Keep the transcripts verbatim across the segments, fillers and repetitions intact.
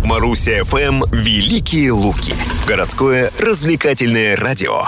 Маруся ФМ «Великие Луки». Городское развлекательное радио.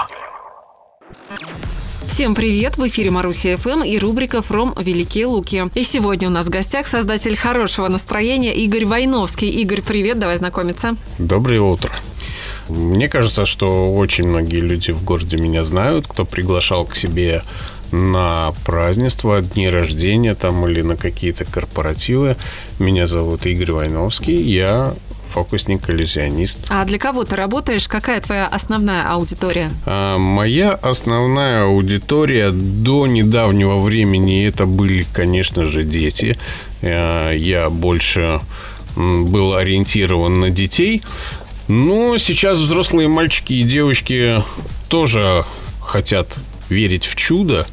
Всем привет! В эфире Маруся ФМ и рубрика «From Великие Луки». И сегодня у нас в гостях создатель хорошего настроения Игорь Войновский. Игорь, привет, давай знакомиться. Доброе утро. Мне кажется, что очень многие люди в городе меня знают, кто приглашал к себе на празднества, дни рождения там или на какие-то корпоративы. Меня зовут Игорь Войновский, я фокусник-иллюзионист. А для кого ты работаешь? Какая твоя основная аудитория? А, моя основная аудитория до недавнего времени это были, конечно же, дети. Я больше был ориентирован на детей. Но сейчас взрослые мальчики и девочки тоже хотят верить в чудо.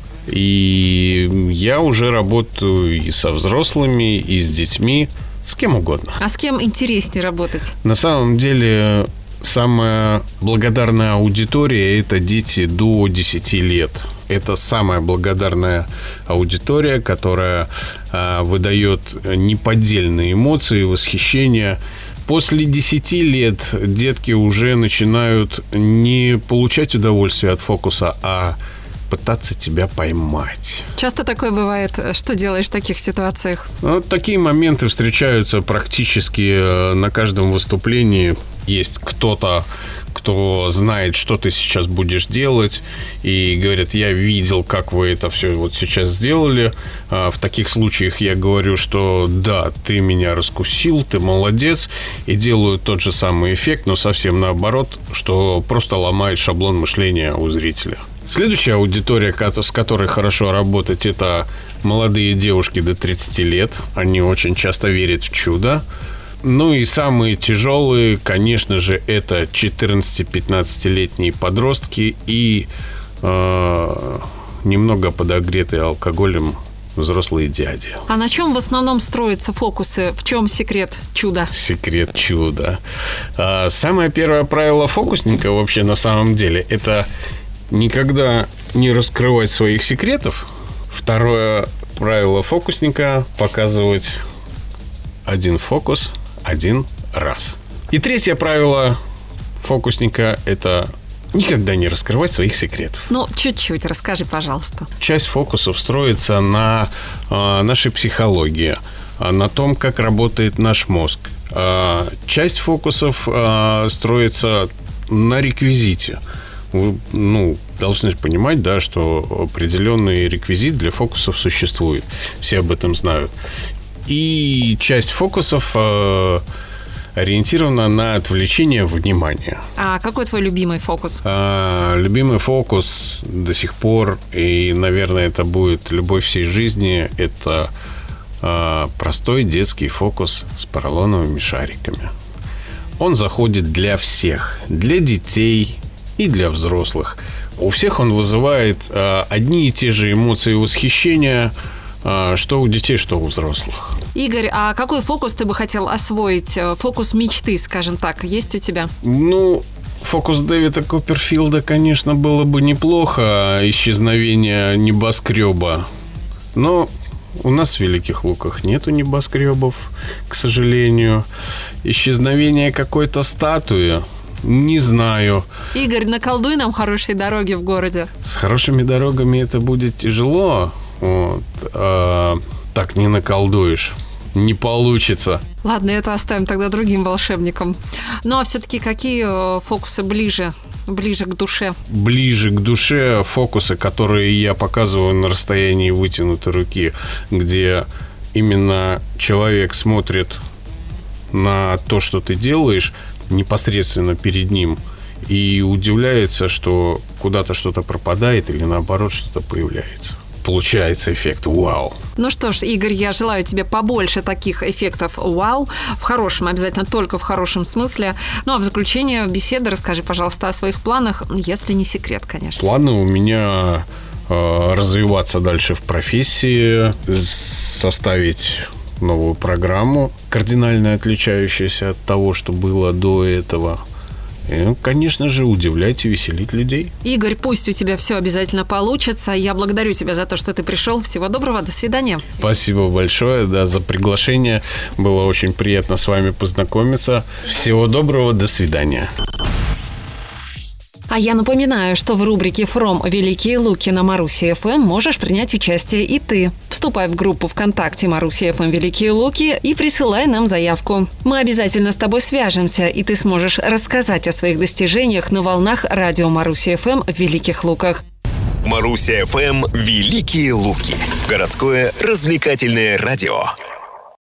И я уже работаю и со взрослыми, и с детьми, с кем угодно. А с кем интереснее работать? На самом деле, самая благодарная аудитория – это дети до десяти лет. Это самая благодарная аудитория, которая а, выдает неподдельные эмоции, восхищение. После десяти лет детки уже начинают не получать удовольствие от фокуса, а пытаться тебя поймать. Часто такое бывает? Что делаешь в таких ситуациях? Ну, такие моменты встречаются практически на каждом выступлении. Есть кто-то, кто знает, что ты сейчас будешь делать, и говорит: я видел, как вы это все вот сейчас сделали. В таких случаях я говорю, что да, ты меня раскусил, ты молодец, и делаю тот же самый эффект, но совсем наоборот, что просто ломает шаблон мышления у зрителя. Следующая аудитория, с которой хорошо работать, это молодые девушки до тридцати лет. Они очень часто верят в чудо. Ну и самые тяжелые, конечно же, это четырнадцати-пятнадцатилетние подростки и э, немного подогретые алкоголем взрослые дяди. А на чем в основном строятся фокусы? В чем секрет чуда? Секрет чуда. А, самое первое правило фокусника вообще на самом деле – это никогда не раскрывать своих секретов. Второе правило фокусника – показывать один фокус один раз. И третье правило фокусника – это никогда не раскрывать своих секретов. Ну, чуть-чуть расскажи, пожалуйста. Часть фокусов строится на э, нашей психологии, на том, как работает наш мозг. Э, часть фокусов э, строится на реквизите. Вы, ну, должны понимать, да, что определенный реквизит для фокусов существует. Все об этом знают. И часть фокусов э, ориентирована на отвлечение внимания. А какой твой любимый фокус? Э, любимый фокус до сих пор, и, наверное, это будет любовь всей жизни, это э, простой детский фокус с поролоновыми шариками. Он заходит для всех, для детей и для взрослых. У всех он вызывает э, одни и те же эмоции восхищения, э, что у детей, что у взрослых. Игорь, а какой фокус ты бы хотел освоить? Фокус мечты, скажем так, есть у тебя? Ну, фокус Дэвида Копперфилда, конечно, было бы неплохо. Исчезновение небоскреба. Но у нас в Великих Луках нету небоскребов, к сожалению. Исчезновение какой-то статуи. Не знаю. Игорь, наколдуй нам хорошие дороги в городе. С хорошими дорогами это будет тяжело. Вот. А, так не наколдуешь. Не получится. Ладно, это оставим тогда другим волшебникам. Ну, а все-таки какие фокусы ближе, ближе к душе? Ближе к душе фокусы, которые я показываю на расстоянии вытянутой руки, где именно человек смотрит на то, что ты делаешь, непосредственно перед ним, и удивляется, что куда-то что-то пропадает или наоборот что-то появляется. Получается эффект «Вау». Ну что ж, Игорь, я желаю тебе побольше таких эффектов «Вау». В хорошем, обязательно только в хорошем смысле. Ну а в заключение беседы расскажи, пожалуйста, о своих планах, если не секрет, конечно. Планы у меня э, развиваться дальше в профессии, составить новую программу, кардинально отличающуюся от того, что было до этого. И, конечно же, удивлять и веселить людей. Игорь, пусть у тебя все обязательно получится. Я благодарю тебя за то, что ты пришел. Всего доброго, до свидания. Спасибо большое, да, за приглашение. Было очень приятно с вами познакомиться. Всего доброго, до свидания. А я напоминаю, что в рубрике «From Великие Луки» на Маруси эф эм можешь принять участие и ты. Вступай в группу ВКонтакте Маруси эф эм Великие Луки и присылай нам заявку. Мы обязательно с тобой свяжемся, и ты сможешь рассказать о своих достижениях на волнах радио Маруси эф эм в Великих Луках. Маруся эф эм Великие Луки. Городское развлекательное радио.